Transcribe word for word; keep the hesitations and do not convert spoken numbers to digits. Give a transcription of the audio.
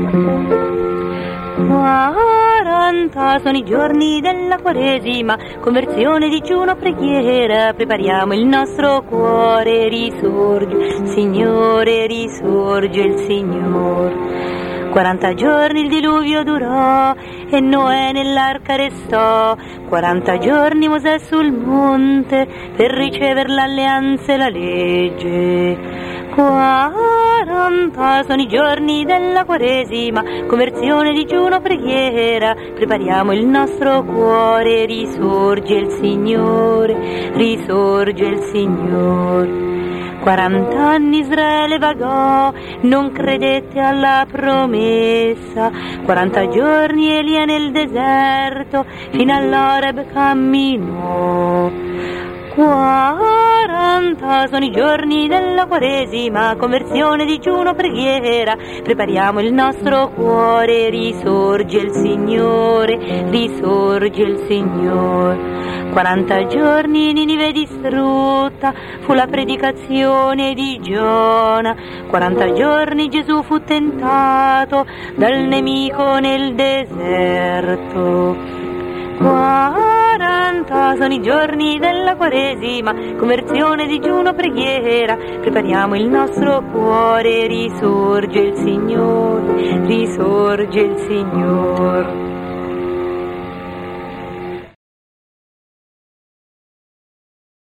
Quaranta sono i giorni della Quaresima, conversione, digiuno, preghiera, prepariamo il nostro cuore, risorge, Signore, risorge il Signore. Quaranta giorni il diluvio durò e Noè nell'arca restò, quaranta giorni Mosè sul monte per ricevere l'alleanza e la legge. Quaranta sono i giorni della Quaresima, conversione, digiuno, preghiera, prepariamo il nostro cuore, risorge il Signore, risorge il Signore. Quarant'anni Israele vagò, non credette alla promessa, quaranta giorni Elia nel deserto, fino all'Oreb camminò. Quaranta sono i giorni della Quaresima, conversione, digiuno, preghiera, prepariamo il nostro cuore, risorge il Signore, risorge il Signore. Quaranta giorni Ninive distrutta, fu la predicazione di Giona, quaranta giorni Gesù fu tentato dal nemico nel deserto. Quaranta sono i giorni della Quaresima, conversione, digiuno, preghiera, prepariamo il nostro cuore, risorge il Signore, risorge il Signore.